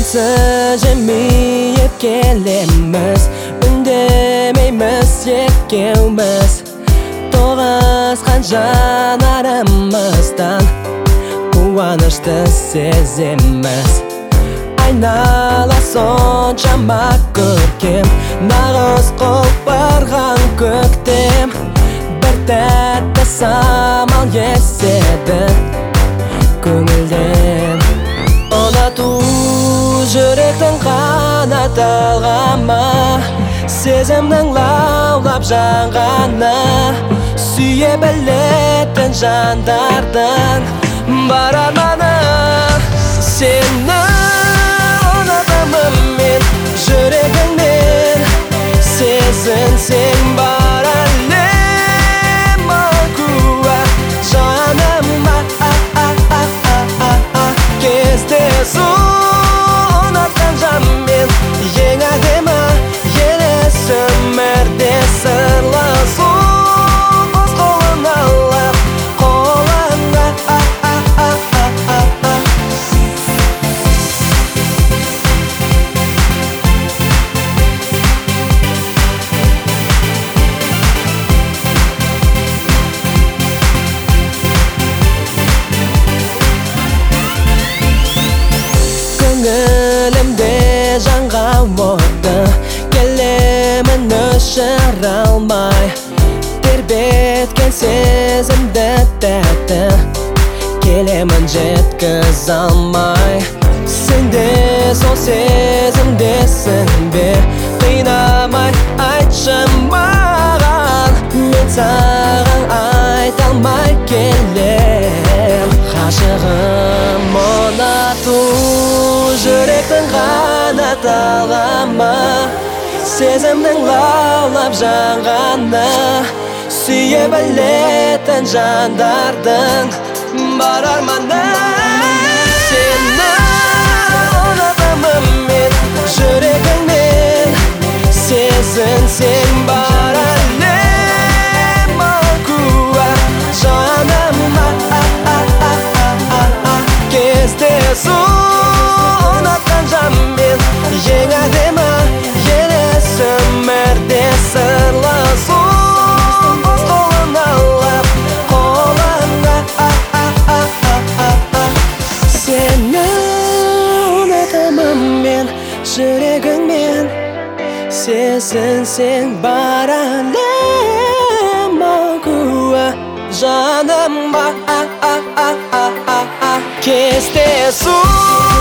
jimiyip kelemiz, ündemeymiz ekkeğimiz. To'g'izgan jonarimizdan quvonishni sezamiz. Aynala sonchama ko'rkim, nag'ыз qo'pirgan ko'kdim. Bir tatta samol esedi ko'ngildan. Ona tu yurakdan qanot olganma, sezimning lavlab janganni suya bilетін жандардан бараманы. Seni unutamam men жүрегіңмен, сезінсең бар әлем ақуа жаныма. Кездесу ұнатқан жанмен, ең әдемі елесі өмірде сырласу. Қос қолын алып қолыңа Көңілімде жанған оты, келемін өшіре алмай. Тербеткен сезімді тәтті, келемін жеткізе алмай. Сен де сол сезімдесің бе? Қинамай айтшы маған, мен саған айта алмай келем. Ғашығым ұнату жүректің қанат алғанма, сезімнің лаулап жанғаны сүйе білетін жандардың бар арманы. Сені ұнатамын мен жүрегіңмен, сезінсең бар әлем ақуа жаныма. Кездесу ұнатқан жанмен, ең әдемі елесі өмірде сырласу. Қос қолын алып қолыңа Сені ұнатамын мен жүрегіңмен, сезінсең бар әлем ақуа жаныма. Кездесу